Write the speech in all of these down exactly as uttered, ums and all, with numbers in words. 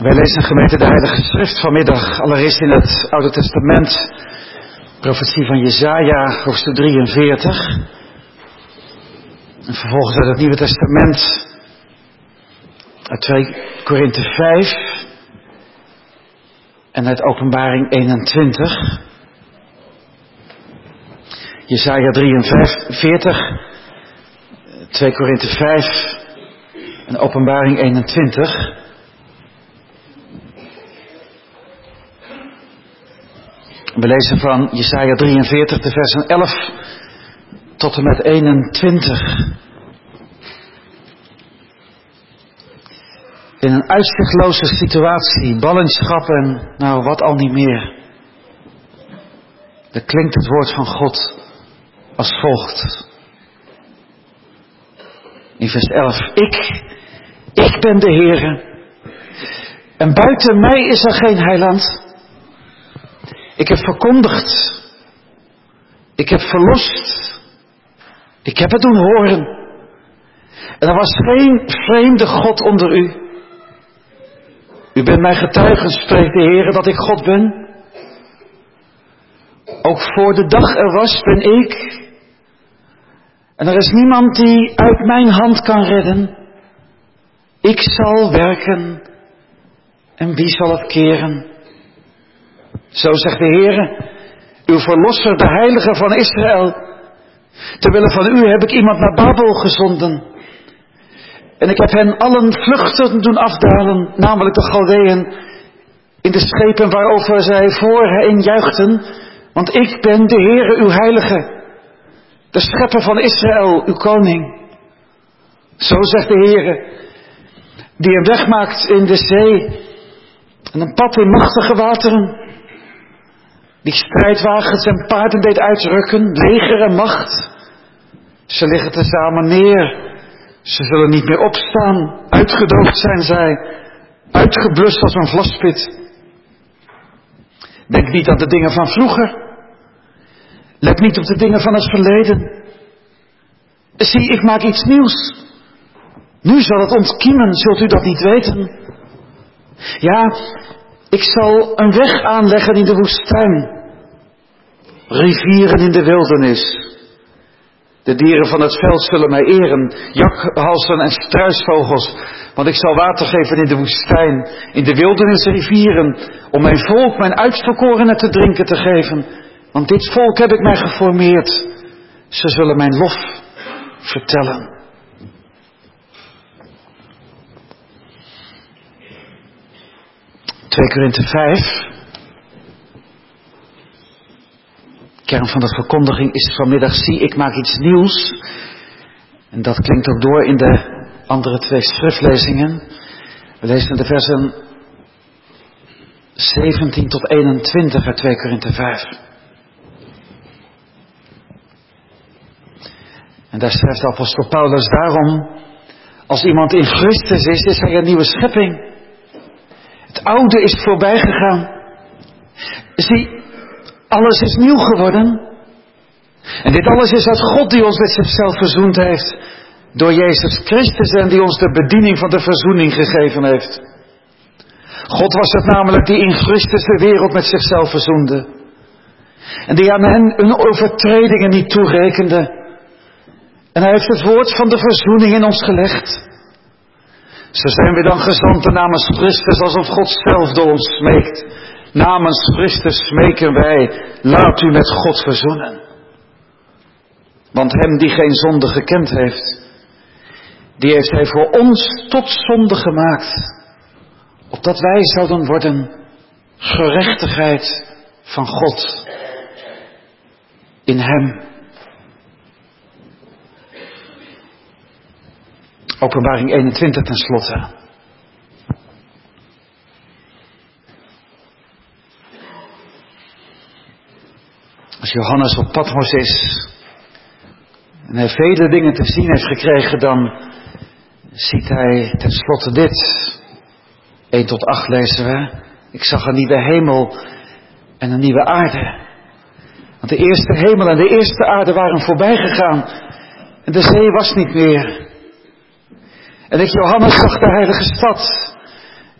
Wij lezen gemeente de Heilige Schrift vanmiddag, allereerst in het Oude Testament, profetie van Jesaja, hoofdstuk drieënveertig. En vervolgens uit het Nieuwe Testament, uit twee Korinthe vijf en uit Openbaring eenentwintig. Jesaja drieënveertig, twee Korinthe vijf en Openbaring eenentwintig. We lezen van Jesaja drieënveertig de versen elf tot en met eenentwintig. In een uitzichtloze situatie, ballingschap en nou wat al niet meer. Er klinkt het woord van God als volgt. In vers elf. Ik, ik ben de Heere. En buiten mij is er geen heiland. Ik heb verkondigd. Ik heb verlost. Ik heb het doen horen. En er was geen vreemde God onder u. U bent mijn getuige, spreekt de Heer, dat ik God ben. Ook voor de dag er was, ben ik. En er is niemand die uit mijn hand kan redden. Ik zal werken. En wie zal het keren? Zo zegt de Heer, uw verlosser, de heilige van Israël. Terwille van u heb ik iemand naar Babel gezonden. En ik heb hen allen vluchten doen afdalen, namelijk de Galdeën, in de schepen waarover zij voor hen juichten. Want ik ben de Heere, uw heilige, de schepper van Israël, uw koning. Zo zegt de Heere, die een weg maakt in de zee en een pad in machtige wateren. Die strijdwagens en paarden deed uitrukken, leger en macht. Ze liggen tezamen neer. Ze zullen niet meer opstaan. Uitgedoofd zijn zij. Uitgeblust als een vlaspit. Denk niet aan de dingen van vroeger. Let niet op de dingen van het verleden. Zie, ik maak iets nieuws. Nu zal het ontkiemen, zult u dat niet weten. Ja, ik zal een weg aanleggen in de woestijn. Rivieren in de wildernis. De dieren van het veld zullen mij eren. Jakhalzen en struisvogels. Want ik zal water geven in de woestijn. In de wildernis rivieren. Om mijn volk, mijn uitverkorenen te drinken te geven. Want dit volk heb ik mij geformeerd. Ze zullen mijn lof vertellen. twee Korinthe vijf. De kern van de verkondiging is vanmiddag, zie, ik maak iets nieuws. En dat klinkt ook door in de andere twee schriftlezingen. We lezen de versen zeventien tot eenentwintig uit twee Korinthe vijf. En daar schrijft de apostel Paulus daarom, als iemand in Christus is, is hij een nieuwe schepping. Het oude is voorbij gegaan. Zie, alles is nieuw geworden. En dit alles is uit God die ons met zichzelf verzoend heeft. Door Jezus Christus en die ons de bediening van de verzoening gegeven heeft. God was het namelijk die in Christus de wereld met zichzelf verzoende. En die aan hen hun overtredingen niet toerekende. En hij heeft het woord van de verzoening in ons gelegd. Zo zijn we dan gezanten namens Christus, alsof God zelf door ons smeekt. Namens Christus smeken wij, laat u met God verzoenen. Want hem die geen zonde gekend heeft, die heeft hij voor ons tot zonde gemaakt. Opdat wij zouden worden gerechtigheid van God in hem. Openbaring eenentwintig ten slotte. Als Johannes op Patmos is en hij vele dingen te zien heeft gekregen, dan ziet hij ten slotte dit. één tot acht lezen we. Ik zag een nieuwe hemel en een nieuwe aarde. Want de eerste hemel en de eerste aarde waren voorbij gegaan. En de zee was niet meer. En ik, Johannes, zag de heilige stad,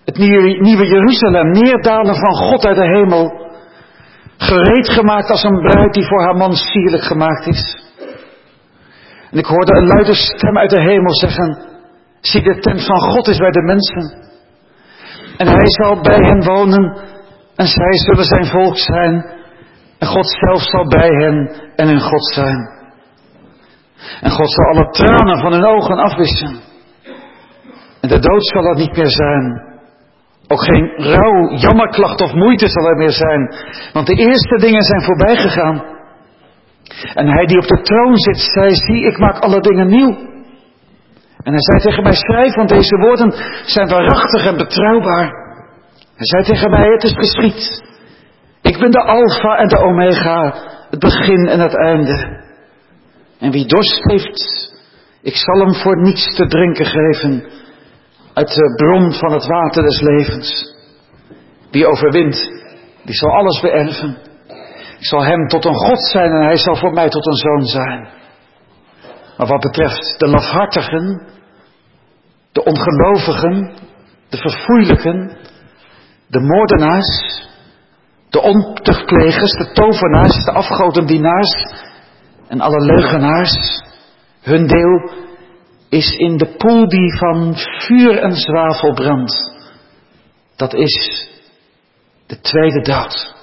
Het nieuwe, nieuwe Jeruzalem, neerdalen van God uit de hemel. Gereed gemaakt als een bruid die voor haar man sierlijk gemaakt is. En ik hoorde een luide stem uit de hemel zeggen: zie, de tent van God is bij de mensen. En hij zal bij hen wonen en zij zullen zijn volk zijn. En God zelf zal bij hen en hun God zijn. En God zal alle tranen van hun ogen afwissen. En de dood zal er niet meer zijn. Ook geen rouw, jammerklacht of moeite zal er meer zijn. Want de eerste dingen zijn voorbij gegaan. En hij die op de troon zit, zei: zie, ik maak alle dingen nieuw. En hij zei tegen mij: schrijf, want deze woorden zijn waarachtig en betrouwbaar. Hij zei tegen mij: het is geschied. Ik ben de Alpha en de Omega, het begin en het einde. En wie dorst heeft, ik zal hem voor niets te drinken geven uit de bron van het water des levens. Wie overwint, die zal alles beërven. Ik zal hem tot een God zijn en hij zal voor mij tot een zoon zijn. Maar wat betreft de lafhartigen, de ongelovigen, de verfoeilijken, de moordenaars, de ontuchtplegers, de tovenaars, de afgodendienaars en alle leugenaars, hun deel is in de poel die van vuur en zwavel brandt. Dat is de tweede dood.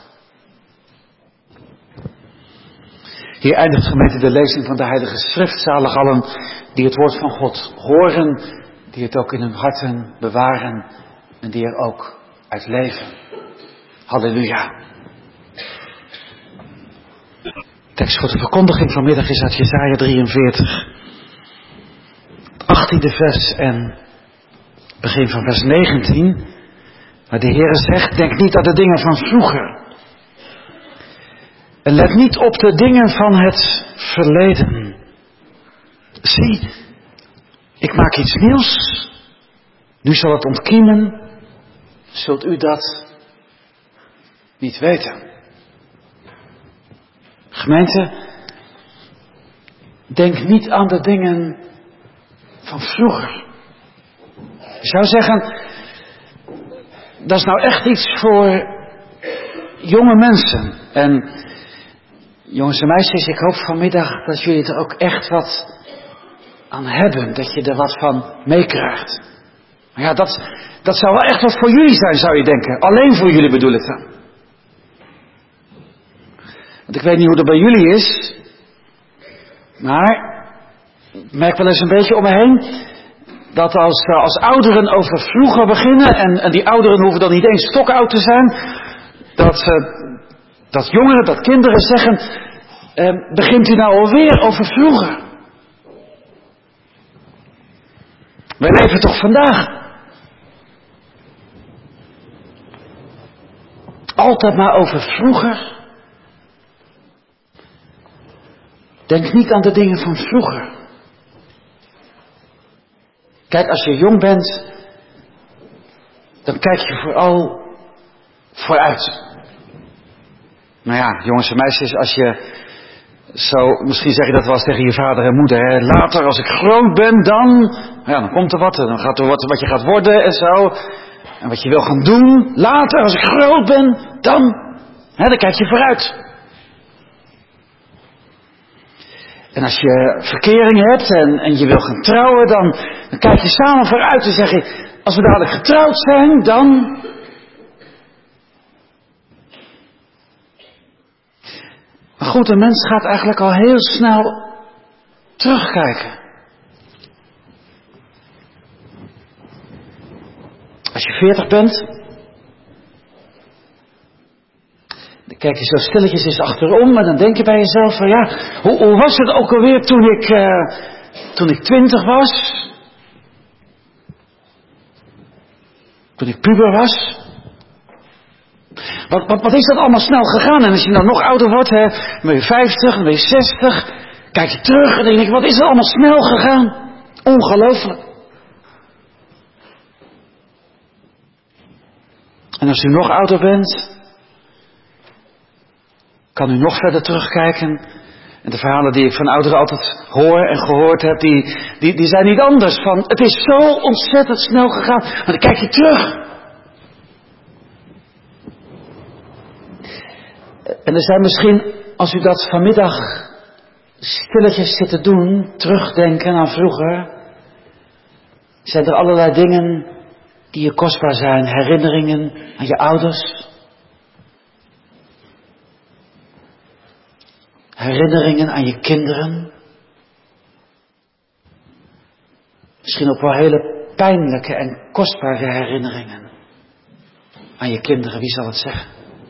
Hier eindigt, gemeente, de lezing van de Heilige Schrift. Zalig allen die het woord van God horen, die het ook in hun harten bewaren en die er ook uit leven. Halleluja. De tekst voor de verkondiging vanmiddag is uit Jesaja drieënveertig. Het achttiende vers en begin van vers negentien. Waar de Heere zegt: denk niet aan de dingen van vroeger. En let niet op de dingen van het verleden. Zie, ik maak iets nieuws. Nu zal het ontkiemen. Zult u dat niet weten? Gemeente, denk niet aan de dingen van vroeger. Je zou zeggen, dat is nou echt iets voor jonge mensen. En jongens en meisjes, ik hoop vanmiddag dat jullie er ook echt wat aan hebben. Dat je er wat van meekrijgt. Maar ja, dat, dat zou wel echt wat voor jullie zijn, zou je denken. Alleen voor jullie bedoel ik dan. Want ik weet niet hoe dat bij jullie is. Maar ik merk wel eens een beetje om me heen dat als, als ouderen over vroeger beginnen, en, en die ouderen hoeven dan niet eens stokoud te zijn, dat, uh, dat jongeren, dat kinderen zeggen: uh, begint u nou alweer over vroeger? Wij leven toch vandaag? Altijd maar over vroeger. Denk niet aan de dingen van vroeger. Kijk, als je jong bent, dan kijk je vooral vooruit. Nou ja, jongens en meisjes, als je zo, misschien zeg je dat wel eens tegen je vader en moeder, hè? Later als ik groot ben, dan, ja, dan komt er wat, dan gaat er wat, wat je gaat worden en zo. En wat je wil gaan doen, later als ik groot ben, dan, hè, dan kijk je vooruit. En als je verkering hebt en, en je wil gaan trouwen, dan, dan kijk je samen vooruit en zeg je: als we dadelijk getrouwd zijn, dan. Maar goed, een mens gaat eigenlijk al heel snel terugkijken. Als je veertig bent, dan kijk je zo stilletjes eens achterom en dan denk je bij jezelf van ja, hoe, hoe was het ook alweer toen ik, uh, toen ik twintig was? Toen ik puber was? Wat, wat, wat is dat allemaal snel gegaan? En als je dan nog ouder wordt, hè, dan ben je vijftig, dan ben je zestig, kijk je terug en dan denk je: wat is er allemaal snel gegaan? Ongelooflijk. En als u nog ouder bent, kan u nog verder terugkijken. En de verhalen die ik van ouderen altijd hoor en gehoord heb, die, die, die zijn niet anders. Van, het is zo ontzettend snel gegaan. Maar dan kijk je terug. En er zijn misschien, als u dat vanmiddag stilletjes zit te doen, terugdenken aan vroeger, zijn er allerlei dingen die je kostbaar zijn. Herinneringen aan je ouders. Herinneringen aan je kinderen. Misschien ook wel hele pijnlijke en kostbare herinneringen aan je kinderen, wie zal het zeggen?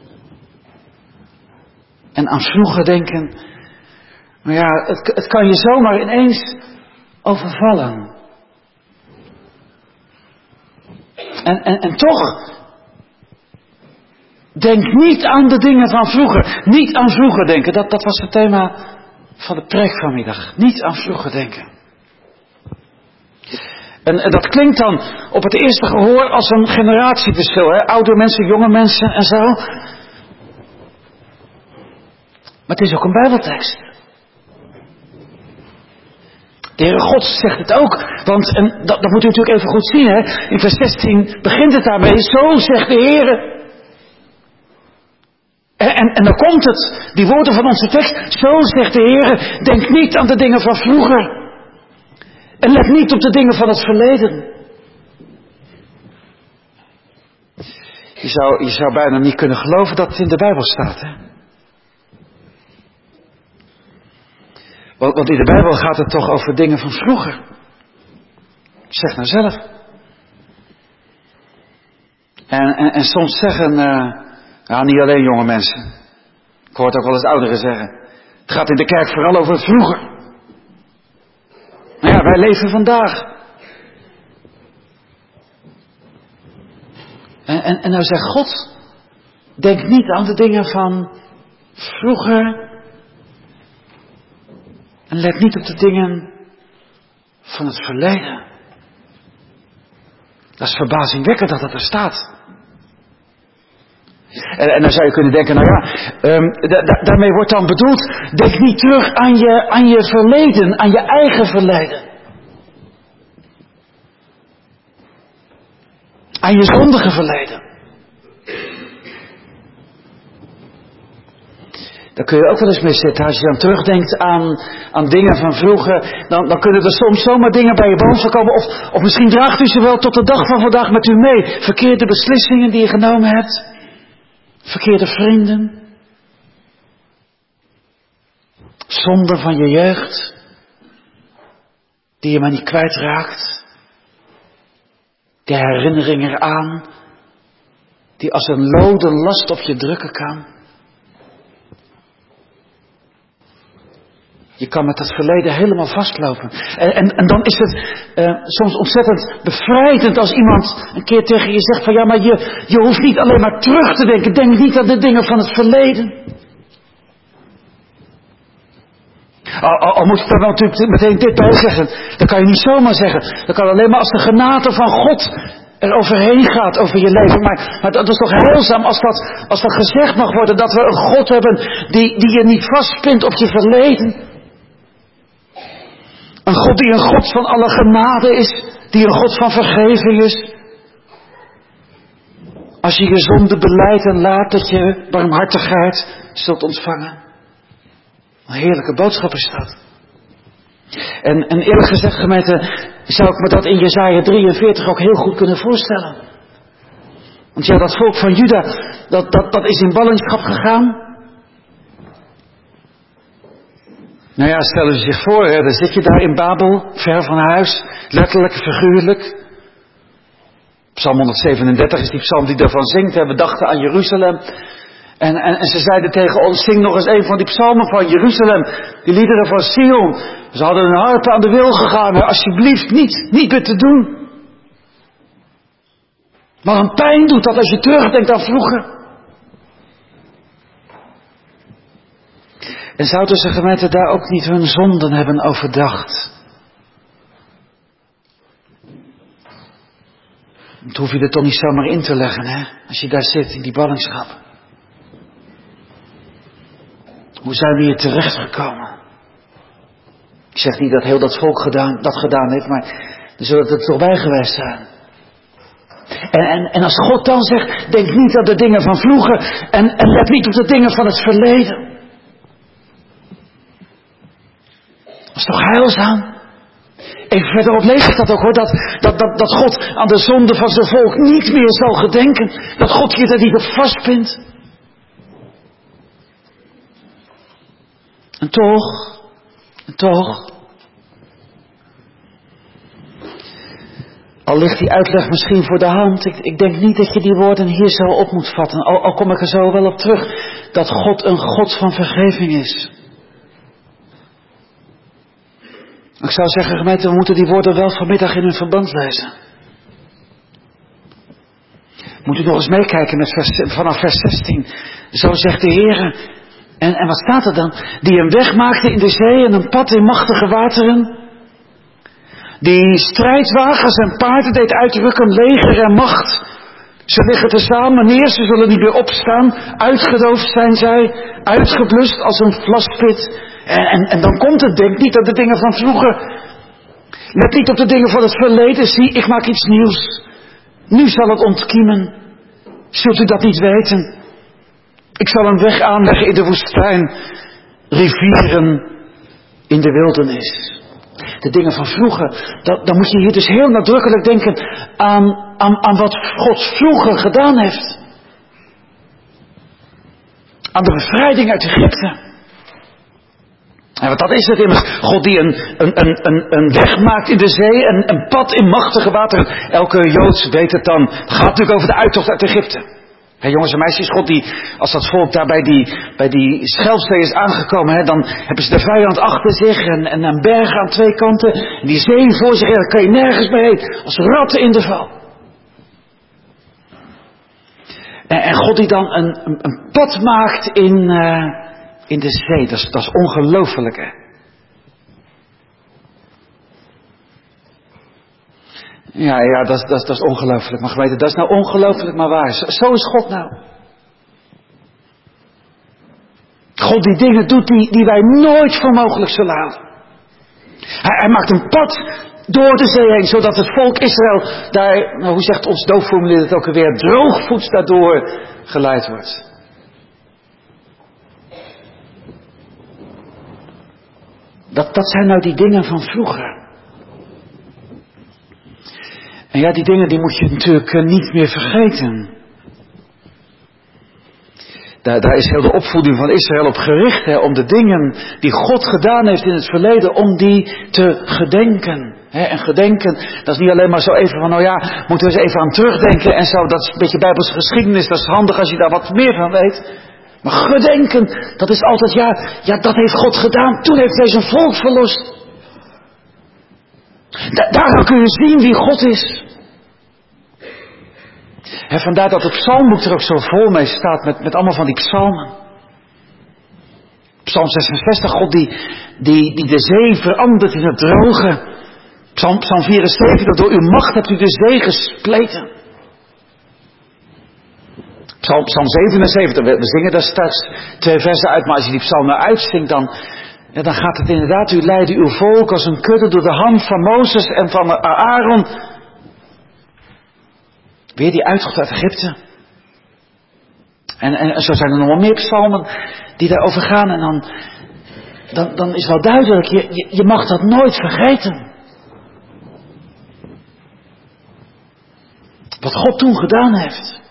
En aan vroeger denken, maar ja, het, het kan je zomaar ineens overvallen. En, en, en toch, denk niet aan de dingen van vroeger. Niet aan vroeger denken, dat, dat was het thema van de preek vanmiddag. Niet aan vroeger denken. En, en dat klinkt dan op het eerste gehoor als een generatieverschil. Hè? Oude mensen, jonge mensen en zo. Maar het is ook een Bijbeltekst. De Heere God zegt het ook. Want, en dat, dat moet u natuurlijk even goed zien. Hè? In vers zestien begint het daarmee. Zo zegt de Heere. En, en, en dan komt het. Die woorden van onze tekst. Zo zegt de Heere. Denk niet aan de dingen van vroeger. En let niet op de dingen van het verleden. Je zou, je zou bijna niet kunnen geloven dat het in de Bijbel staat. Hè? Want, want in de Bijbel gaat het toch over dingen van vroeger. Zeg nou zelf. En, en, en soms zeggen, uh, nou niet alleen jonge mensen. Ik hoor het ook wel eens ouderen zeggen. Het gaat in de kerk vooral over het vroeger. Nou ja, wij leven vandaag. En, en, en nou zegt God, denk niet aan de dingen van vroeger. En let niet op de dingen van het verleden. Dat is verbazingwekkend dat dat er staat. En, en dan zou je kunnen denken, nou ja, um, da, da, daarmee wordt dan bedoeld, denk niet terug aan je, aan je verleden, aan je eigen verleden. Aan je zondige verleden. Daar kun je ook wel eens mee zitten. Als je dan terugdenkt aan, aan dingen van vroeger, dan, dan kunnen er soms zomaar dingen bij je boven komen. Of, of misschien draagt u ze wel tot de dag van vandaag met u mee. Verkeerde beslissingen die je genomen hebt. Verkeerde vrienden. Zonden van je jeugd. Die je maar niet kwijtraakt. De herinnering eraan. Die als een lode last op je drukken kan. Je kan met het verleden helemaal vastlopen. En, en, en dan is het uh, soms ontzettend bevrijdend als iemand een keer tegen je zegt van ja, maar je, je hoeft niet alleen maar terug te denken. Denk niet aan de dingen van het verleden. Al, al, al moet ik daar wel natuurlijk meteen dit bij zeggen. Dat kan je niet zomaar zeggen. Dat kan alleen maar als de genade van God er overheen gaat over je leven. Maar, maar dat is toch heilzaam als dat, als dat gezegd mag worden. Dat we een God hebben die, die je niet vastpint op je verleden. Een God die een God van alle genade is. Die een God van vergeving is. Als je je zonde belijdt en laat dat je barmhartigheid zult ontvangen. Een heerlijke boodschap is dat. En, en eerlijk gezegd gemeente, zou ik me dat in Jesaja drieënveertig ook heel goed kunnen voorstellen. Want ja, dat volk van Juda, dat, dat, dat is in ballingschap gegaan. Nou ja, stellen ze zich voor, hè, dan zit je daar in Babel, ver van huis, letterlijk, figuurlijk. Psalm honderdzevenendertig is die psalm die daarvan zingt, hè, we dachten aan Jeruzalem. En, en, en ze zeiden tegen ons, zing nog eens een van die psalmen van Jeruzalem, die liederen van Sion. Ze hadden hun harten aan de wil gegaan, hè, alsjeblieft niet, niet meer te doen. Maar een pijn doet dat als je terugdenkt aan vroeger. En zouden ze gemeente daar ook niet hun zonden hebben overdacht? Dat hoef je er toch niet zomaar in te leggen, hè? Als je daar zit in die ballingschap. Hoe zijn we hier terechtgekomen? Ik zeg niet dat heel dat volk gedaan, dat gedaan heeft, maar er zullen er toch bij geweest zijn. En, en, en als God dan zegt, denk niet aan de dingen van vroeger en, en let niet op de dingen van het verleden. Dat is toch heilzaam? Even verderop lees ik dat ook hoor, dat, dat, dat, dat God aan de zonde van zijn volk niet meer zal gedenken. Dat God je er niet op vastpint. En toch, en toch, al ligt die uitleg misschien voor de hand, ik, ik denk niet dat je die woorden hier zo op moet vatten. Al, al kom ik er zo wel op terug, dat God een God van vergeving is. Ik zou zeggen, gemeente, we moeten die woorden wel vanmiddag in hun verband lezen. Moet u nog eens meekijken met vers, vanaf vers zestien. Zo zegt de Heer. En, en wat staat er dan? Die een weg maakte in de zee en een pad in machtige wateren. Die strijdwagens en paarden deed uitrukken, leger en macht. Ze liggen tezamen neer, ze zullen niet meer opstaan. Uitgedoofd zijn zij, uitgeblust als een vlaspit. En, en, en dan komt het, denk niet aan de dingen van vroeger. Let niet op de dingen van het verleden. Zie, ik maak iets nieuws. Nu zal het ontkiemen. Zult u dat niet weten? Ik zal een weg aanleggen in de woestijn. Rivieren in de wildernis. De dingen van vroeger. Dat, dan moet je hier dus heel nadrukkelijk denken aan, aan, aan wat God vroeger gedaan heeft. Aan de bevrijding uit Egypte. En wat dat is het immers. God die een, een, een, een weg maakt in de zee. En een pad in machtige wateren. Elke Joods weet het dan. Het gaat natuurlijk over de uittocht uit Egypte. He, jongens en meisjes, God die, als dat volk daar bij die, bij die Schelfzee is aangekomen, he, dan hebben ze de vijand achter zich en, en een berg aan twee kanten. En die zee voor zich, daar kan je nergens meer heen. Als ratten in de val. En, en God die dan een, een, een pad maakt in, uh, in de zee, dat is, dat is ongelooflijk, hè. Ja, ja, dat, dat, dat is ongelooflijk. Maar geweten, dat is nou ongelooflijk, maar waar. Zo, zo is God nou. God die dingen doet die, die wij nooit voor mogelijk zullen houden. Hij, hij maakt een pad door de zee heen, zodat het volk Israël daar, nou hoe zegt ons doopformulier het ook alweer, droogvoets daardoor geleid wordt. Dat, dat zijn nou die dingen van vroeger. En ja, die dingen die moet je natuurlijk uh, niet meer vergeten. Daar, daar is heel de opvoeding van Israël op gericht, hè, om de dingen die God gedaan heeft in het verleden, om die te gedenken. Hè, en gedenken, dat is niet alleen maar zo even van, nou ja, moeten we eens even aan terugdenken en zo. Dat is een beetje Bijbelse geschiedenis, dat is handig als je daar wat meer van weet. Maar gedenken, dat is altijd, ja, ja, dat heeft God gedaan. Toen heeft hij zijn volk verlost. Da- daar kun je zien wie God is. En vandaar dat het psalmboek er ook zo vol mee staat met, met allemaal van die psalmen. Psalm zesenzestig, God die, die, die de zee verandert in het droge. Psalm, Psalm vierenzeventig, door uw macht hebt u de zee gespleten. Psalm, Psalm zevenenzeventig, we, we zingen daar straks twee versen uit, maar als je die psalm nou uitzingt, dan, ja, dan gaat het inderdaad, u leidde uw volk als een kudde door de hand van Mozes en van Aaron. Weer die uittocht uit Egypte. En, en, en zo zijn er nog wel meer psalmen die daarover gaan. En dan, dan, dan is wel duidelijk, je, je, je mag dat nooit vergeten. Wat God toen gedaan heeft.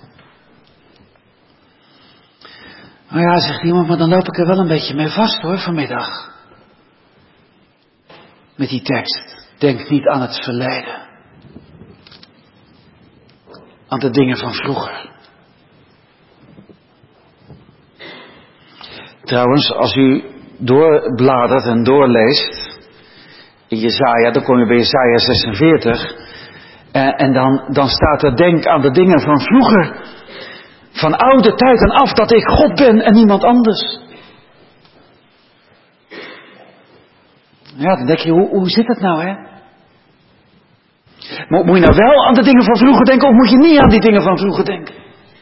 Nou ja, zegt iemand, maar dan loop ik er wel een beetje mee vast hoor, vanmiddag. Met die tekst. Denk niet aan het verleden. Aan de dingen van vroeger. Trouwens, als u doorbladert en doorleest in Jesaja, dan kom je bij Jesaja zesenveertig. En, en dan, dan staat er, denk aan de dingen van vroeger. Van oude tijden af dat ik God ben en niemand anders. Ja, dan denk je, hoe, hoe zit het nou, hè? Moet, moet je nou wel aan de dingen van vroeger denken of moet je niet aan die dingen van vroeger denken?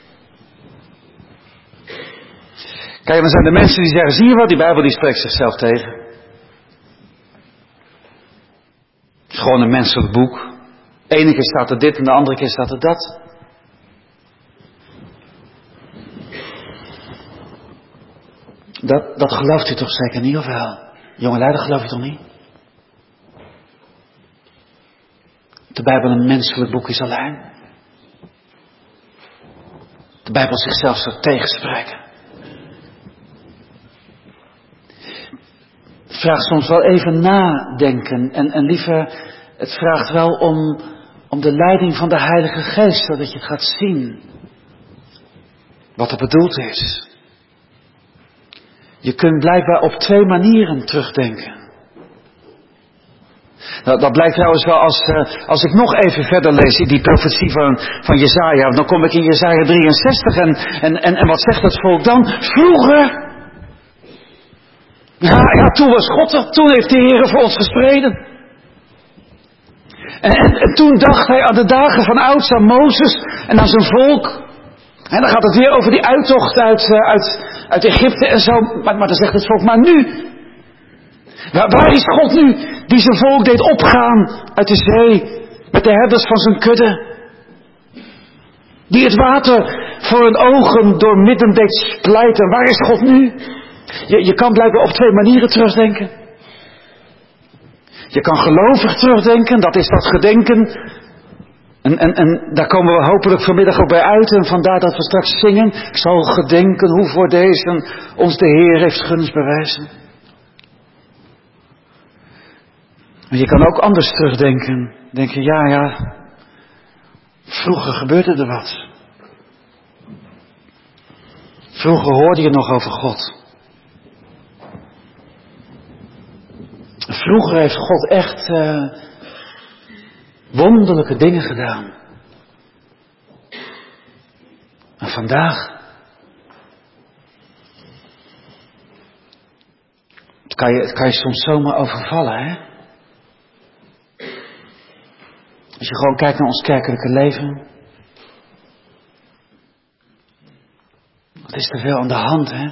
Kijk, dan zijn er mensen die zeggen, zie je wat, die Bijbel die spreekt zichzelf tegen. Het is gewoon een menselijk boek. De ene keer staat er dit en de andere keer staat er dat. Dat, dat gelooft u toch zeker niet, of wel? Jongelui, dat geloof je toch niet? De Bijbel een menselijk boek is alleen. De Bijbel zichzelf zou tegenspreken. Het vraagt soms wel even nadenken. En, en liever, het vraagt wel om, om de leiding van de Heilige Geest, zodat je het gaat zien. Wat er bedoeld is. Je kunt blijkbaar op twee manieren terugdenken. Nou, dat blijkt trouwens wel als, uh, als ik nog even verder lees in die profetie van, van Jesaja. Dan kom ik in Jesaja drieënzestig en, en, en, en wat zegt het volk dan? Vroeger. Ja, ja, toen was God er. Toen heeft de Heer voor ons gestreden. En, en, en toen dacht hij aan de dagen van ouds, aan Mozes en aan zijn volk. En dan gaat het weer over die uittocht uit, uh, uit, uit Egypte en zo. Maar, maar dan zegt het volk, maar nu. Waar, waar is God nu die zijn volk deed opgaan uit de zee met de herders van zijn kudde? Die het water voor hun ogen door midden deed splijten. Waar is God nu? Je, je kan blijkbaar op twee manieren terugdenken. Je kan gelovig terugdenken, dat is dat gedenken. En, en, en daar komen we hopelijk vanmiddag ook bij uit. En vandaar dat we straks zingen. Ik zal gedenken hoe voor deze ons de Heer heeft gunst bewijzen. Maar je kan ook anders terugdenken. Denken, ja, ja. Vroeger gebeurde er wat. Vroeger hoorde je nog over God. Vroeger heeft God echt uh, wonderlijke dingen gedaan. En vandaag het kan je, het kan je soms zomaar overvallen, hè? Als je gewoon kijkt naar ons kerkelijke leven. Wat is er veel aan de hand, hè?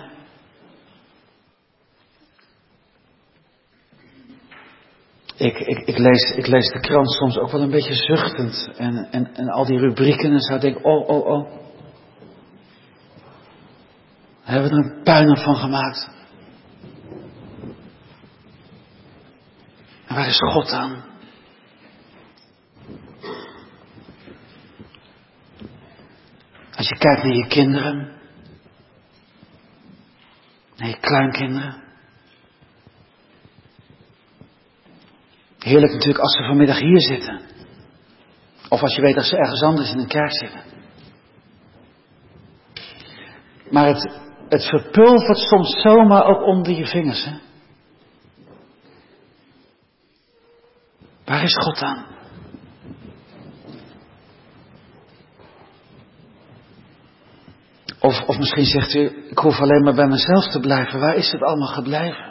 Ik, ik, ik, lees, ik lees de krant soms ook wel een beetje zuchtend. En, en, en al die rubrieken en zo denk ik, oh, oh, oh. Hebben we er een puinhoop van gemaakt. En waar is God aan? Als je kijkt naar je kinderen. Naar je kleinkinderen. Heerlijk natuurlijk als ze vanmiddag hier zitten. Of als je weet dat ze ergens anders in een kerk zitten. Maar het, het verpulvert soms zomaar ook onder je vingers. Hè? Waar is God aan? Of, of misschien zegt u, ik hoef alleen maar bij mezelf te blijven. Waar is het allemaal gebleven?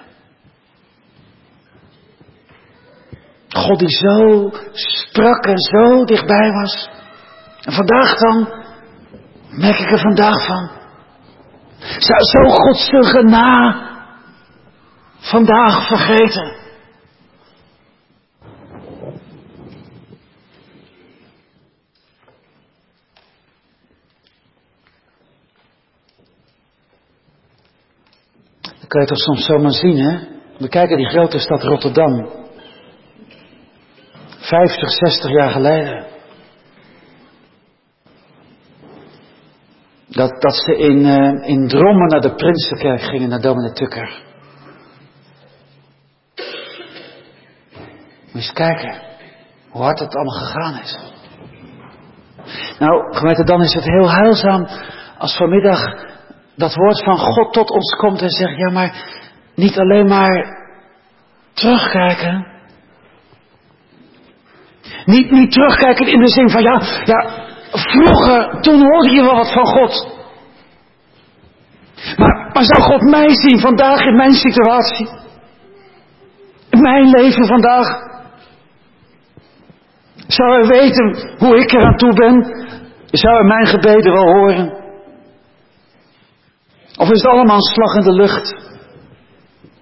God die zo sprak en zo dichtbij was. En vandaag dan, merk ik er vandaag van. Zou zo Gods gena vandaag vergeten? Dat kan je toch soms zomaar zien, hè? We kijken die grote stad Rotterdam. Vijftig, zestig jaar geleden. Dat, dat ze in, uh, in Drommen naar de Prinsenkerk gingen, naar dominee Tukker. Moet je eens kijken hoe hard het allemaal gegaan is. Nou, gemeente, dan is het heel heilzaam als vanmiddag dat woord van God tot ons komt en zegt, ja maar niet alleen maar terugkijken. Niet, niet terugkijken in de zin van, ja, ja, vroeger, toen hoorde je wel wat van God. Maar, maar zou God mij zien vandaag in mijn situatie? In mijn leven vandaag? Zou hij weten hoe ik eraan toe ben? Zou hij mijn gebeden wel horen? Of is het allemaal een slag in de lucht?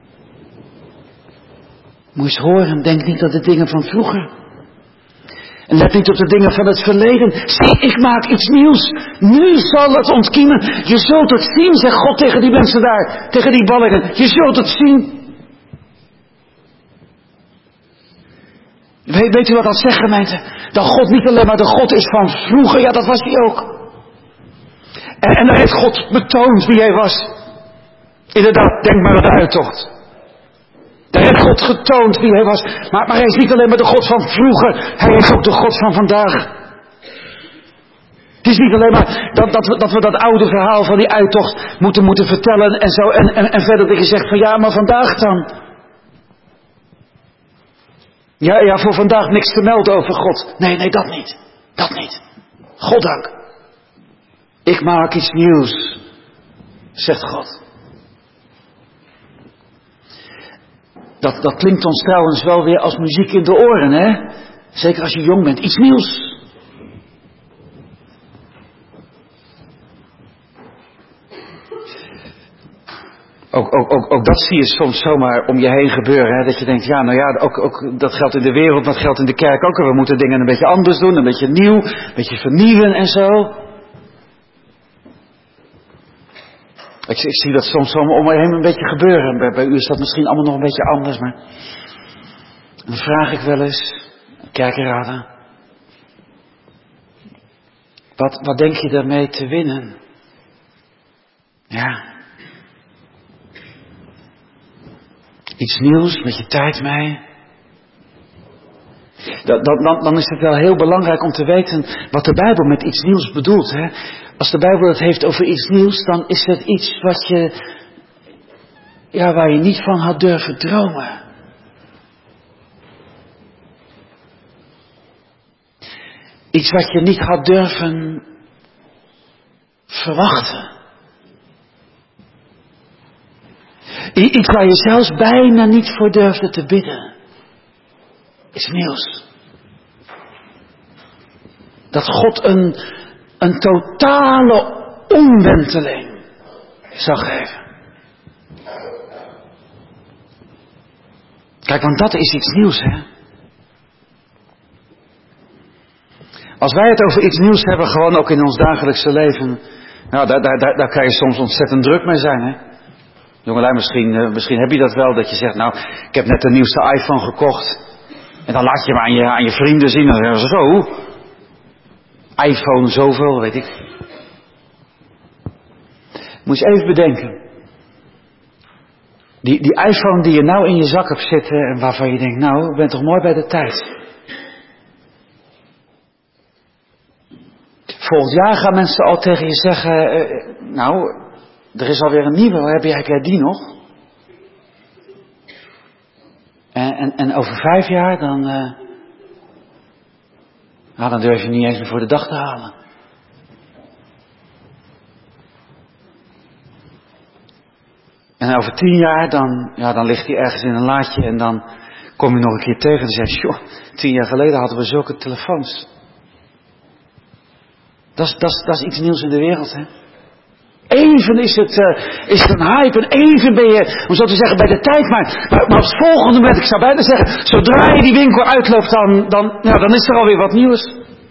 Moet je eens horen, denk niet dat de dingen van vroeger. En let niet op de dingen van het verleden. Zie, ik maak iets nieuws. Nu zal het ontkiemen. Je zult het zien, zegt God tegen die mensen daar. Tegen die ballingen. Je zult het zien. Weet, weet u wat dat zegt, gemeente? Dat God niet alleen maar de God is van vroeger. Ja, dat was hij ook. En, en daar heeft God betoond wie hij was. Inderdaad, denk maar aan de uittocht. Daar heeft God getoond wie hij was. Maar, maar hij is niet alleen maar de God van vroeger. Hij is ook de God van vandaag. Het is niet alleen maar dat, dat, we, dat we dat oude verhaal van die uittocht moeten, moeten vertellen en zo. En, en, en verder dat je zegt van ja, maar vandaag dan. Ja, ja, voor vandaag niks te melden over God. Nee, nee, dat niet. Dat niet. Goddank. Ik maak iets nieuws, zegt God. Dat, dat klinkt ons trouwens wel weer als muziek in de oren, hè? Zeker als je jong bent. Iets nieuws. Ook, ook, ook, ook dat zie je soms zomaar om je heen gebeuren. Hè? Dat je denkt, ja, nou ja, ook, ook, dat geldt in de wereld, dat geldt in de kerk ook. We moeten dingen een beetje anders doen, een beetje nieuw, een beetje vernieuwen en zo. Ik, ik zie dat soms om, om me heen een beetje gebeuren. Bij, bij u is dat misschien allemaal nog een beetje anders, maar dan vraag ik wel eens, kerkenraden, wat, wat denk je daarmee te winnen? Ja. Iets nieuws, met je tijd mee. Dat, dat, dan, dan is het wel heel belangrijk om te weten wat de Bijbel met iets nieuws bedoelt. Hè? Als de Bijbel het heeft over iets nieuws, dan is het iets wat je, ja, waar je niet van had durven dromen. Iets wat je niet had durven verwachten. Iets waar je zelfs bijna niet voor durfde te bidden. Iets nieuws. Dat God een, een totale omwenteling zou geven. Kijk, want dat is iets nieuws, hè. Als wij het over iets nieuws hebben, gewoon ook in ons dagelijkse leven. Nou, daar, daar, daar, daar kan je soms ontzettend druk mee zijn, hè. Jongelui, misschien, uh, misschien heb je dat wel, dat je zegt, nou, ik heb net de nieuwste iPhone gekocht. En dan laat je hem aan je, aan je vrienden zien. En dan zeggen ze, zo, iPhone zoveel, weet ik. Moet je eens even bedenken. Die, die iPhone die je nou in je zak hebt zitten en waarvan je denkt, nou, ik ben toch mooi bij de tijd. Volgend jaar gaan mensen al tegen je zeggen, uh, nou, er is alweer een nieuwe, heb jij, heb jij die nog? En, en, en over vijf jaar, dan, uh, nou, dan durf je niet eens meer voor de dag te halen. En over tien jaar, dan, ja, dan ligt hij ergens in een laadje en dan kom je nog een keer tegen en zeg je, joh, tien jaar geleden hadden we zulke telefoons. Dat is, dat is, dat is iets nieuws in de wereld, hè. Even is het, uh, is het een hype en even ben je, hoe zou je zeggen, bij de tijd. Maar, maar, maar op het volgende moment, ik zou bijna zeggen, zodra je die winkel uitloopt, dan, dan, ja, dan is er alweer wat nieuws.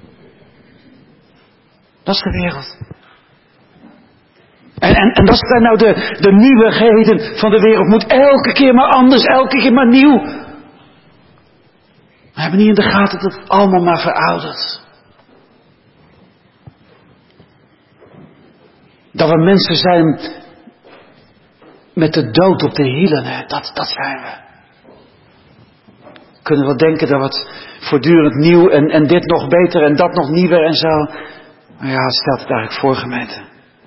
Dat is de wereld. En, en, en dat zijn nou de, de nieuwigheden van de wereld. Moet elke keer maar anders, elke keer maar nieuw. We hebben niet in de gaten dat het allemaal maar veroudert. Dat we mensen zijn met de dood op de hielen, hè? Dat, dat zijn we. Kunnen we denken dat het voortdurend nieuw en, en dit nog beter en dat nog nieuwer en zo. Maar ja, stelt het eigenlijk voor, gemeente.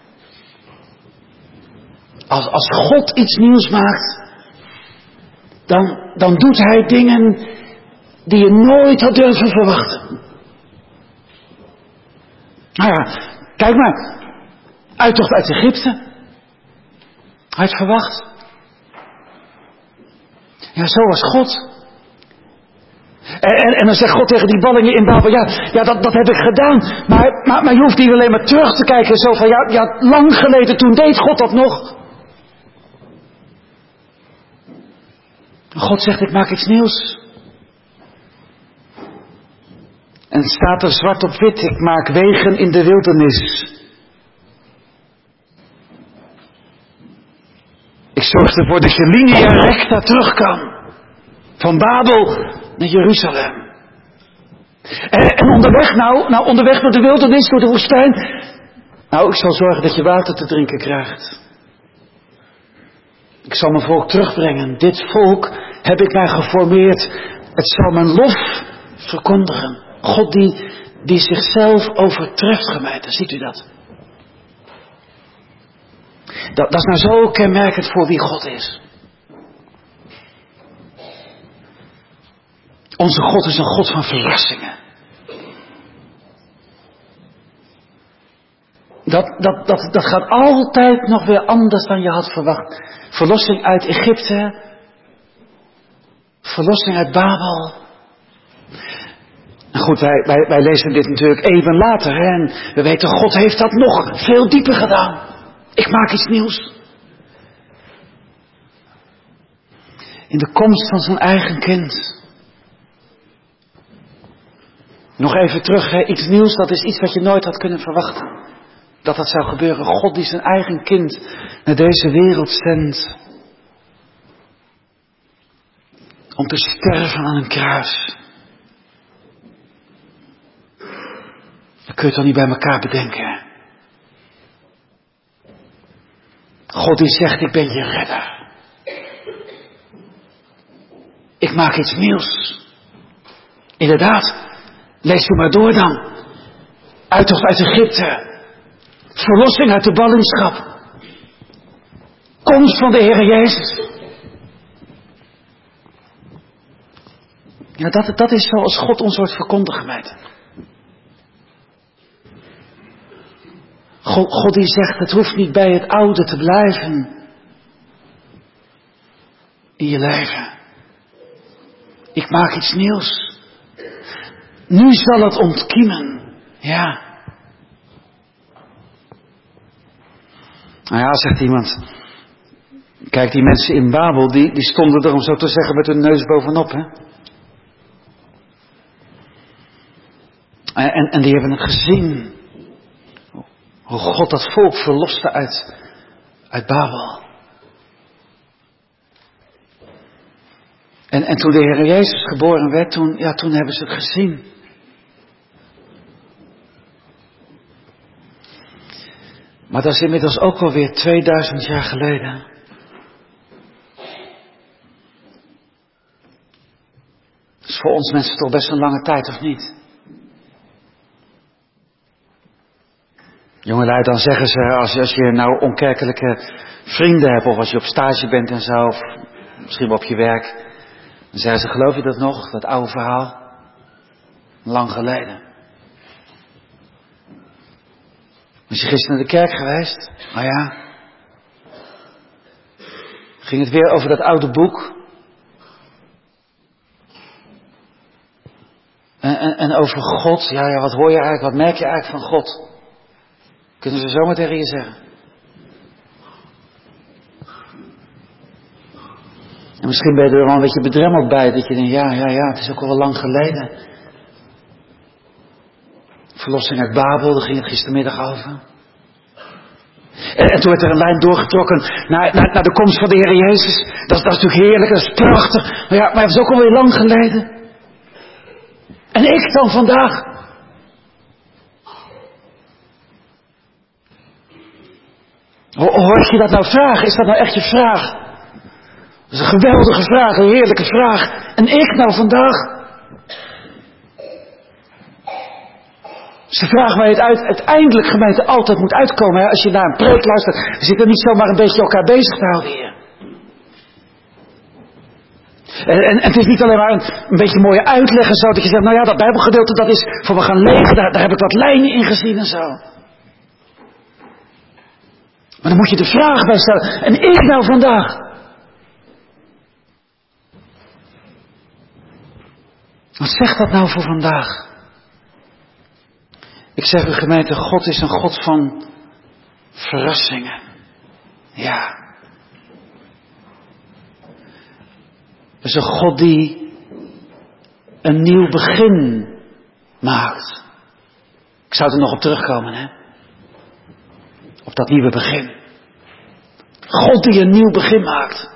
Als, als God iets nieuws maakt, dan, dan doet hij dingen die je nooit had durven verwachten. Nou ja, kijk maar. Uittocht uit Egypte. Hij had verwacht. Ja, zo was God. En, en, en dan zegt God tegen die ballingen in Babel, ja, ja dat, dat heb ik gedaan. Maar, maar, maar je hoeft niet alleen maar terug te kijken. Zo van, ja, ja, lang geleden, toen deed God dat nog. God zegt, ik maak iets nieuws. En het staat er zwart op wit, ik maak wegen in de wildernis. Ik zorg ervoor dat je linea recta terug kan. Van Babel naar Jeruzalem. En, en onderweg nou, nou onderweg door de wildernis, door de woestijn. Nou, ik zal zorgen dat je water te drinken krijgt. Ik zal mijn volk terugbrengen. Dit volk heb ik mij geformeerd. Het zal mijn lof verkondigen. God die, die zichzelf overtreft, gemeente. Ziet u dat? dat? Dat is nou zo kenmerkend voor wie God is. Onze God is een God van verrassingen. Dat, dat, dat, dat gaat altijd nog weer anders dan je had verwacht. Verlossing uit Egypte. Verlossing uit Babel. En goed, wij, wij, wij lezen dit natuurlijk even later. Hè, en we weten, God heeft dat nog veel dieper gedaan. Ik maak iets nieuws. In de komst van zijn eigen kind. Nog even terug, hè, iets nieuws, dat is iets wat je nooit had kunnen verwachten. Dat dat zou gebeuren. God die zijn eigen kind naar deze wereld zendt. Om te sterven aan een kruis. Dat kun je toch niet bij elkaar bedenken. God die zegt, ik ben je redder. Ik maak iets nieuws. Inderdaad, lees u maar door dan. Uittocht uit Egypte. Verlossing uit de ballingschap. Komst van de Heer Jezus. Ja, dat, dat is zoals God ons wordt verkondigd, gemeente. God, God die zegt, het hoeft niet bij het oude te blijven. In je leven. Ik maak iets nieuws. Nu zal het ontkiemen. Ja. Nou ja, zegt iemand. Kijk, die mensen in Babel, die, die stonden er om zo te zeggen met hun neus bovenop, hè. En, en, en die hebben het gezien. Hoe God dat volk verloste uit, uit Babel. En, en toen de Heer Jezus geboren werd, toen, ja, toen hebben ze het gezien. Maar dat is inmiddels ook alweer tweeduizend jaar geleden. Dat is voor ons mensen toch best een lange tijd, of niet? Jongelui, dan zeggen ze, als, als je nou onkerkelijke vrienden hebt, of als je op stage bent en zo, of misschien wel op je werk, dan zeggen ze, geloof je dat nog, dat oude verhaal? Lang geleden. Was je gisteren naar de kerk geweest? Nou ja. Ging het weer over dat oude boek? En, en, en over God? Ja, ja, wat hoor je eigenlijk? Wat merk je eigenlijk van God? Kunnen ze zomaar tegen je zeggen. En misschien ben je er wel een beetje bedremmeld bij. Dat je denkt, ja, ja, ja, het is ook al wel lang geleden. Verlossing uit Babel, daar ging het gistermiddag over. En, en toen werd er een lijn doorgetrokken naar, naar, naar de komst van de Heer Jezus. Dat, dat is natuurlijk heerlijk, dat is prachtig. Maar ja, maar het is ook alweer lang geleden. En ik dan vandaag. Hoor je dat nou vragen? Is dat nou echt je vraag? Dat is een geweldige vraag, een heerlijke vraag. En ik nou vandaag? Dat is de vraag waar je het uit, uiteindelijk gemeente altijd moet uitkomen. Hè? Als je naar een preek luistert, dan zit er niet zomaar een beetje elkaar bezig te houden hier. En, en, en het is niet alleen maar een, een beetje mooie uitleg en zo, dat je zegt, nou ja, dat Bijbelgedeelte, dat is voor we gaan lezen, daar, daar heb ik wat lijnen in gezien en zo. Maar dan moet je de vraag bij stellen, en ik nou vandaag? Wat zegt dat nou voor vandaag? Ik zeg u gemeente, God is een God van verrassingen. Ja. Het is een God die een nieuw begin maakt. Ik zou er nog op terugkomen, hè. Op dat nieuwe begin. God die een nieuw begin maakt.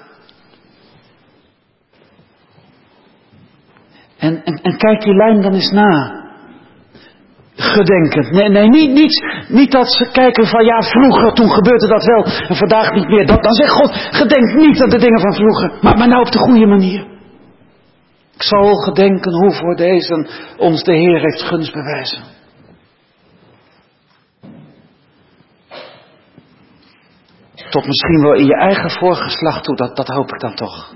En, en, en kijk die lijn dan eens na. Gedenkend. Nee, nee niet, niet, niet dat ze kijken van ja, vroeger, toen gebeurde dat wel en vandaag niet meer. Dat, dan zegt God, gedenk niet aan de dingen van vroeger, maar, maar nou op de goede manier. Ik zal gedenken hoe voor deze ons de Heer heeft gunst bewijzen. Tot misschien wel in je eigen voorgeslacht toe, dat, dat hoop ik dan toch.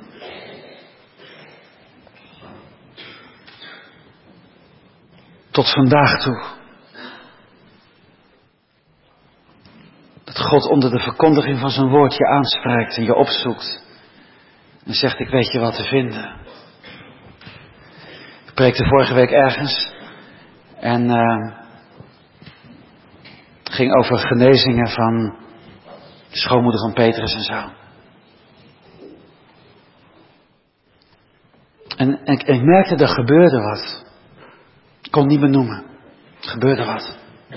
Tot vandaag toe. Dat God onder de verkondiging van zijn woord je aanspreekt en je opzoekt. En zegt, ik weet je wat te vinden. Ik preekte vorige week ergens. En uh, het ging over genezingen van de schoonmoeder van Petrus en zo. En, en ik, ik merkte, er gebeurde wat. Ik kon het niet benoemen. Er gebeurde wat.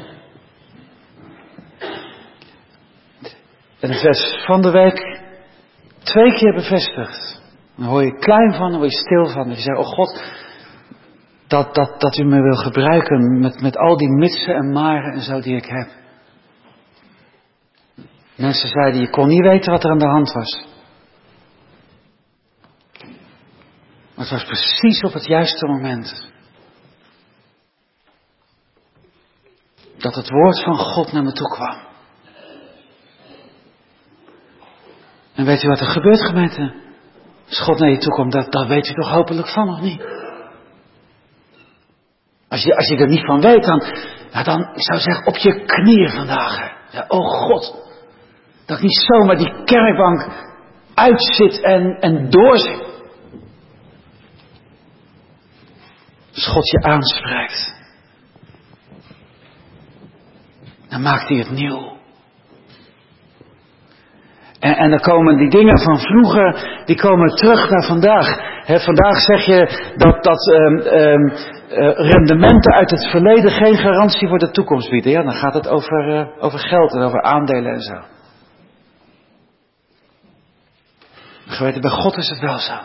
En het werd van de week twee keer bevestigd. Dan hoor je klein van, dan word je stil van. En je zegt, oh God, dat, dat, dat u me wil gebruiken met, met al die mitsen en maren en zo die ik heb. Mensen zeiden, je kon niet weten wat er aan de hand was. Maar het was precies op het juiste moment. Dat het woord van God naar me toe kwam. En weet u wat er gebeurt, gemeente? Als God naar je toe komt, dat, dat weet u toch hopelijk van, of niet? Als je, als je er niet van weet, dan, nou dan, ik zou zeggen, op je knieën vandaag. Hè. Ja, oh God, dat ik niet zomaar die kerkbank uitzit en, en doorzit. Als God je aanspreekt, dan maakt hij het nieuw. En, en dan komen die dingen van vroeger, die komen terug naar vandaag. He, vandaag zeg je dat, dat um, um, uh, rendementen uit het verleden geen garantie voor de toekomst bieden. Ja, dan gaat het over, uh, over geld en over aandelen en zo. Geweten, bij God is het wel zo.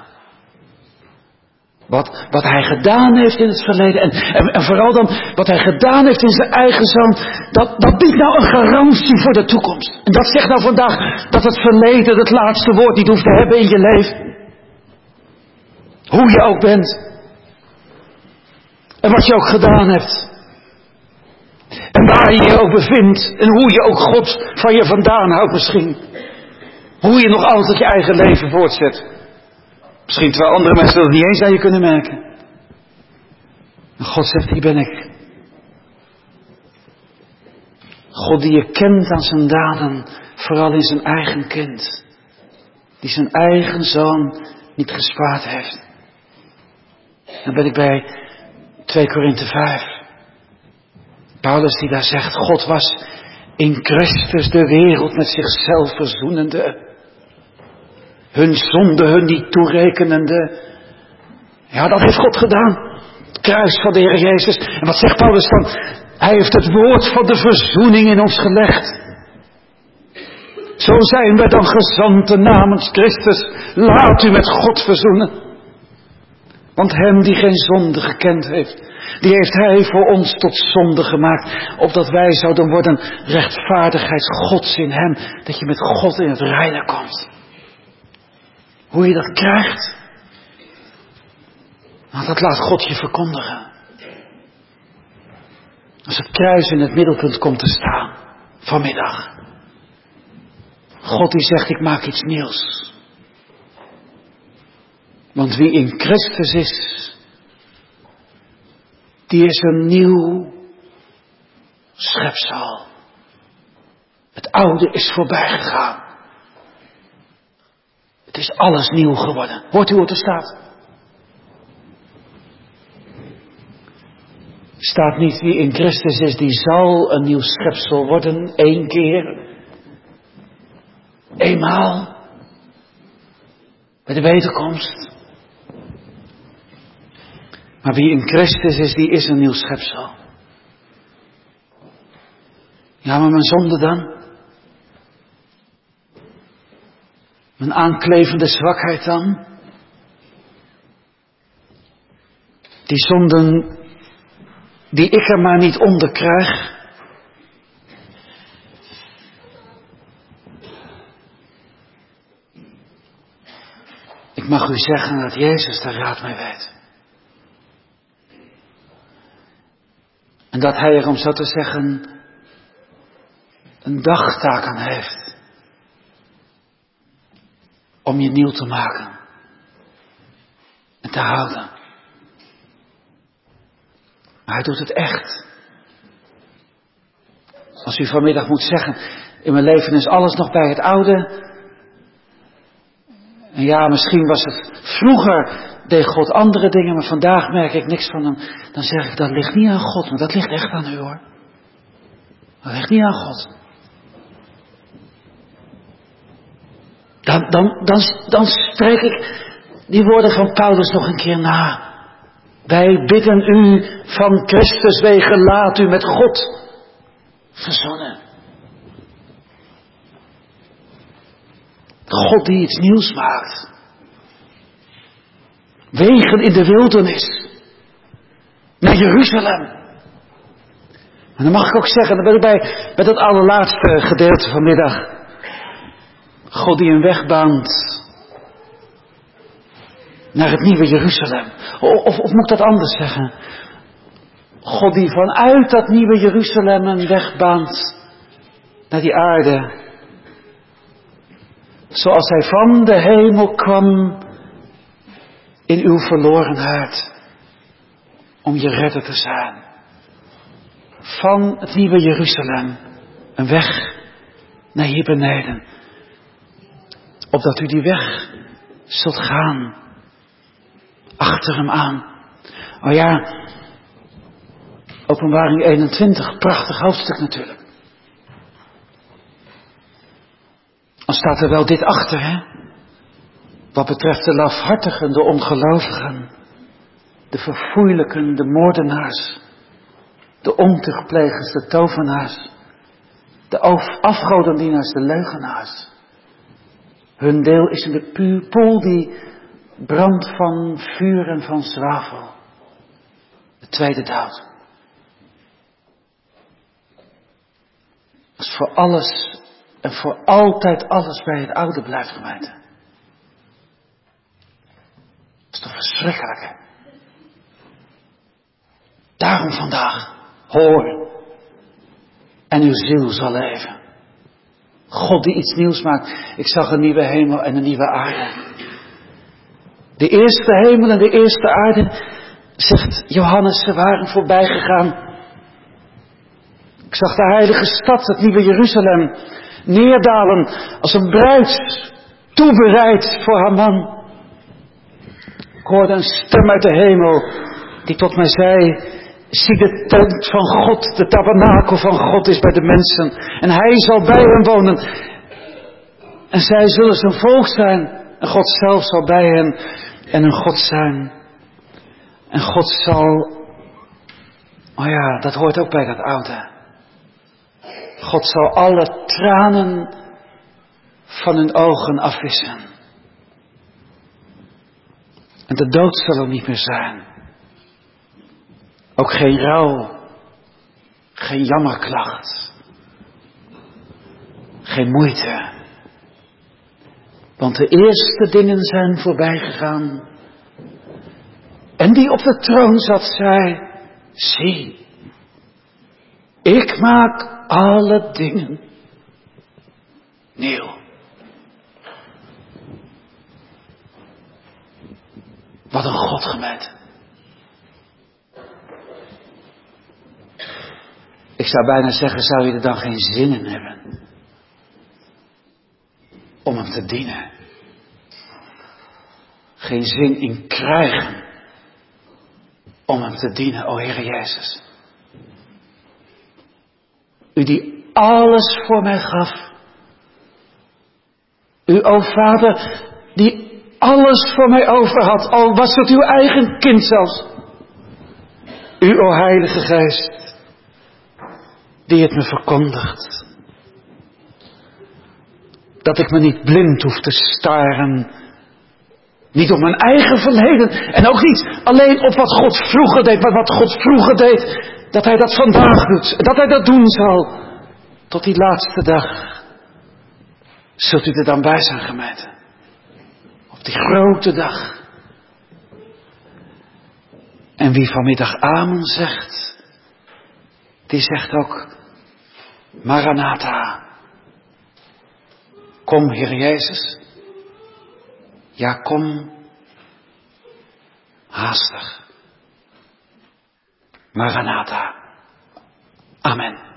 Wat, wat hij gedaan heeft in het verleden. En, en, en vooral dan wat hij gedaan heeft in zijn eigen zoon. Dat, dat biedt nou een garantie voor de toekomst. En dat zegt nou vandaag dat het verleden het laatste woord niet hoeft te hebben in je leven. Hoe je ook bent. En wat je ook gedaan hebt. En waar je je ook bevindt. En hoe je ook God van je vandaan houdt misschien. Hoe je nog altijd je eigen leven voortzet. Misschien terwijl andere mensen dat niet eens aan je kunnen merken. En God zegt, hier ben ik. God die je kent aan zijn daden, vooral in zijn eigen kind. Die zijn eigen zoon niet gespaard heeft. Dan ben ik bij twee Korinthe vijf. Paulus die daar zegt, God was in Christus de wereld met zichzelf verzoenende. Hun zonde hun niet toerekenende. Ja, dat heeft God gedaan. Het kruis van de Heer Jezus. En wat zegt Paulus dan? Hij heeft het woord van de verzoening in ons gelegd. Zo zijn wij dan gezanten namens Christus. Laat u met God verzoenen. Want hem die geen zonde gekend heeft, die heeft hij voor ons tot zonde gemaakt. Opdat wij zouden worden rechtvaardigheid Gods in hem. Dat je met God in het reine komt. Hoe je dat krijgt? Nou, dat laat God je verkondigen. Als het kruis in het middelpunt komt te staan. Vanmiddag. God die zegt, ik maak iets nieuws. Want wie in Christus is, die is een nieuw schepsel. Het oude is voorbij gegaan. Het is alles nieuw geworden. Hoort u hoe het er staat? Staat niet wie in Christus is, die zal een nieuw schepsel worden. Eén keer. Eenmaal. Bij de wederkomst. Maar wie in Christus is, die is een nieuw schepsel. Ja, maar mijn zonde dan? Mijn aanklevende zwakheid dan? Die zonden die ik er maar niet onder krijg. Ik mag u zeggen dat Jezus daar raad mee weet. En dat hij er, om zo te zeggen, een dagtaak aan heeft. Om je nieuw te maken. En te houden. Maar hij doet het echt. Als u vanmiddag moet zeggen, in mijn leven is alles nog bij het oude. En ja, misschien was het vroeger, deed God andere dingen, maar vandaag merk ik niks van hem. Dan zeg ik, dat ligt niet aan God, maar dat ligt echt aan u hoor. Dat ligt niet aan God. Dan, dan, dan, dan spreek ik die woorden van Paulus nog een keer na. Wij bidden u van Christus wegen, laat u met God verzoenen. God die iets nieuws maakt. Wegen in de wildernis. Naar Jeruzalem. En dan mag ik ook zeggen, dan ben ik bij, bij dat allerlaatste gedeelte vanmiddag. God die een weg baant. Naar het nieuwe Jeruzalem. Of, of, of moet ik dat anders zeggen? God die vanuit dat nieuwe Jeruzalem een weg baant. Naar die aarde. Zoals hij van de hemel kwam in uw verlorenheid. Om je redder te zijn. Van het nieuwe Jeruzalem. Een weg naar hier beneden. Opdat u die weg zult gaan. Achter hem aan. Oh ja. Openbaring eenentwintig. Prachtig hoofdstuk natuurlijk. Dan staat er wel dit achter, hè? Wat betreft de lafhartigen, de ongelovigen, de verfoeilijken, de moordenaars, de ontuchtplegers, de tovenaars, de afgodendienaars, de leugenaars. Hun deel is in de pu- poel die brandt van vuur en van zwavel. De tweede dood. Als voor alles en voor altijd alles bij het oude blijft, gemeente. Dat is toch verschrikkelijk, hè? Daarom vandaag, hoor. En uw ziel zal leven. God die iets nieuws maakt. Ik zag een nieuwe hemel en een nieuwe aarde. De eerste hemel en de eerste aarde, zegt Johannes, ze waren voorbij gegaan. Ik zag de heilige stad, het nieuwe Jeruzalem, neerdalen als een bruid, toebereid voor haar man. Ik hoorde een stem uit de hemel die tot mij zei, zie de tent van God, de tabernakel van God is bij de mensen. En hij zal bij hen wonen. En zij zullen zijn volk zijn. En God zelf zal bij hen en hun God zijn. En God zal, oh ja, dat hoort ook bij dat oude. God zal alle tranen van hun ogen afwissen. En de dood zal er niet meer zijn. Ook geen rouw. Geen jammerklacht. Geen moeite. Want de eerste dingen zijn voorbij gegaan. En die op de troon zat zei, zie, ik maak alle dingen nieuw. Wat een God, gemeente. Ik zou bijna zeggen, zou je er dan geen zin in hebben om hem te dienen? Geen zin in krijgen om hem te dienen, o Heere Jezus. U die alles voor mij gaf. U, o Vader, die alles voor mij over had, al was het uw eigen kind zelfs. U, o Heilige Geest, die het me verkondigt. Dat ik me niet blind hoef te staren. Niet op mijn eigen verleden. En ook niet alleen op wat God vroeger deed. Maar wat God vroeger deed. Dat hij dat vandaag doet. Dat hij dat doen zal. Tot die laatste dag. Zult u er dan bij zijn, gemeente? Op die grote dag. En wie vanmiddag amen zegt. Die zegt ook. Maranatha. Kom, Heer Jezus. Ja, kom haastig. Maranatha. Amen.